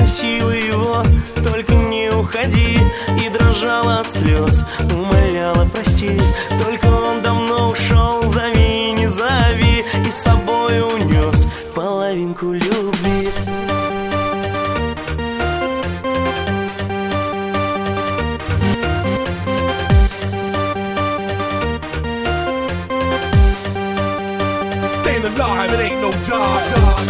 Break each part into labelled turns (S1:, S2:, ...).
S1: просила его, только не уходи, и дрожала от слез, умоляла прости. Только он давно ушел, зови, не зови, и с собой унес половинку любви.
S2: Staying alive, it ain't no job.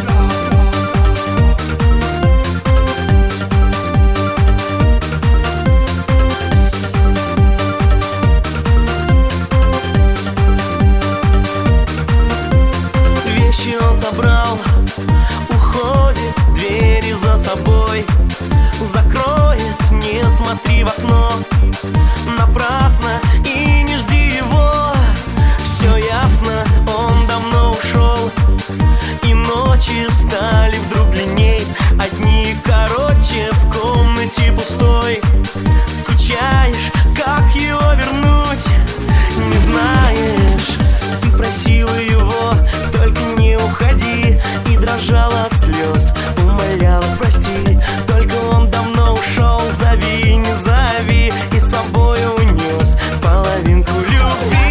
S1: Он забрал, уходит, двери за собой закроет. Не смотри в окно напрасно и не жди его. Все ясно, он давно ушел, и ночи стали вдруг длинней, одни короче, в комнате пустой. Скучаешь, как его вернуть, не знаешь. Ты просила его, только не уходи, и дрожала от слез, умоляла прости. Только он давно ушел, зови, не зови, и с собой унес половинку любви.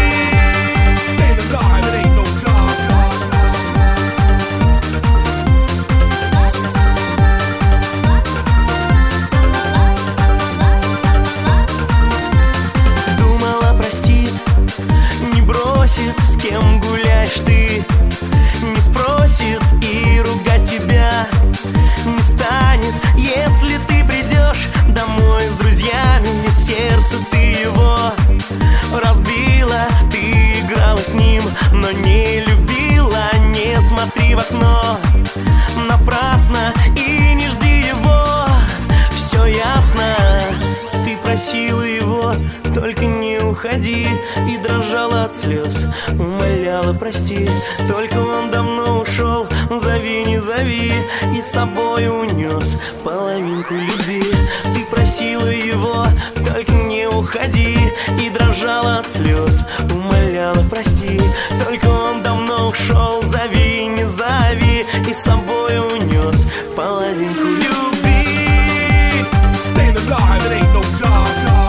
S1: Думала, простит, не бросит, с кем гуляешь ты, не спросит и ругать тебя не станет. Если ты придешь домой с друзьями, сердце ты его разбила. Ты играла с ним, но не любила. Не смотри в окно напрасно и не жди его. Все ясно, ты просила его, только не уходи, и дрожала от слез, умоляла прости. Только он давно ушел, зови, не зови, и с собой унес половинку любви. Ты просила его, только не уходи, и дрожала от слез, умоляла прости. Только он давно ушел, зови, не зови, и с собой унес половинку любви.
S2: Staying alive, it ain't no job.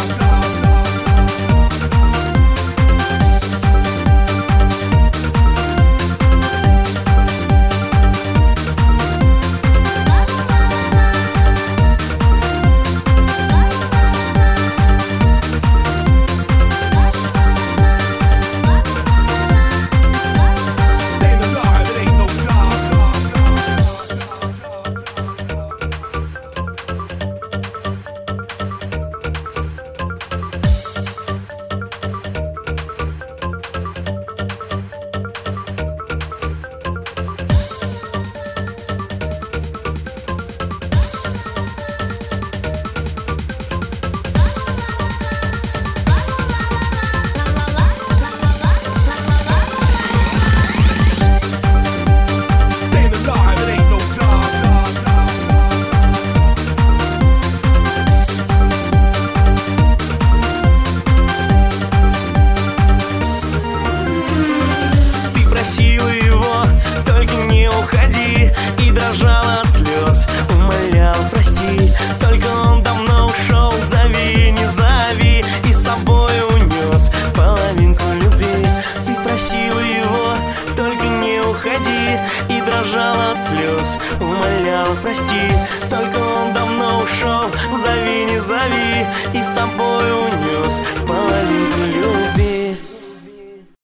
S1: Просила его, только не уходи, и дрожала от слез, умоляла прости. Только он давно ушел, зови, не зови, и с собой унес половинку любви. Ты просила его, только не уходи, и дрожала от слез, умоляла прости. Только он давно ушел, зови, не зови, и с собой унес